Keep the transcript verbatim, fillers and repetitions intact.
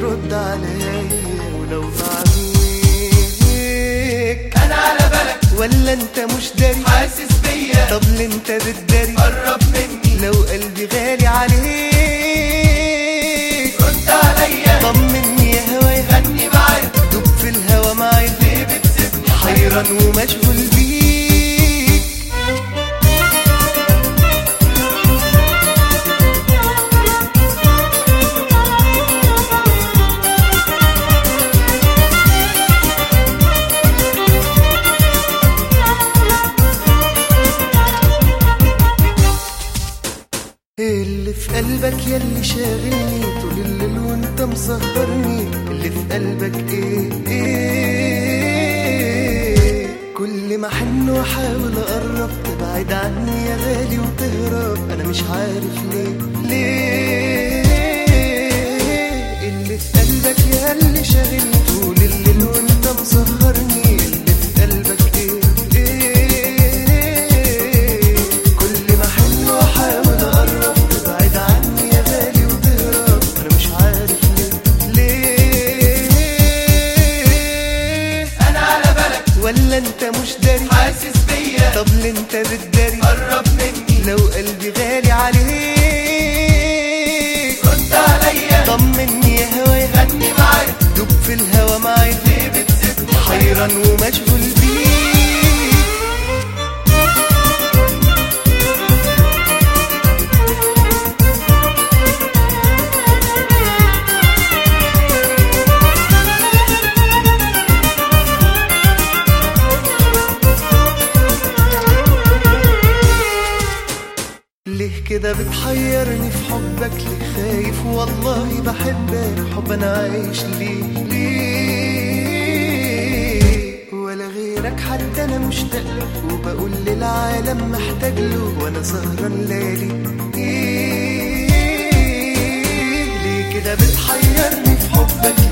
رد عليا ولو بعميك انا على بالك ولا انت مش داري حاسس بيا؟ طب ليه انت بتداري؟ قرب مني لو قلبي غالي عليك رد عليا، طمني يا هوايا غني معايا، دوب في الهوا معايا، ليه بتسيبني حيران ومشغول بيك. اللي في قلبك ياللي شاغلني طول الليل وانت مسهرني، اللي في قلبك ايه ايه؟ كل ما احن واحاول اقرب تبعد عني يا غالي وتهرب، انا مش عارف ليه ليه. اللي في قلبك ياللي شاغلني طول الليل وانت مسهرني، اللي في قلبك ايه ايه؟ كل ما احن واحاول اقرب تبعد عني يا غالي وتهرب، انا مش عارف ليه ليه. انا على بالك ولا انت مش داري حاسس بيا؟ طب ليه انت بتداري؟ قرب مني لو قلبي غالي عليك رد عليا، طمني يا هوايا، غني معايا، دوب في الهوا معايا، ليه بتسيبني حيران ومشغول بيك. ليه كده بتحيرني في حبك؟ ليه خايف والله بحبك؟ حب انا عايش ليه ليه؟ ولا غيرك حد انا مشتاق له، وبقول للعالم محتاج له، وانا سهران ليالي ايه؟ ليه كده بتحيرني في حبك؟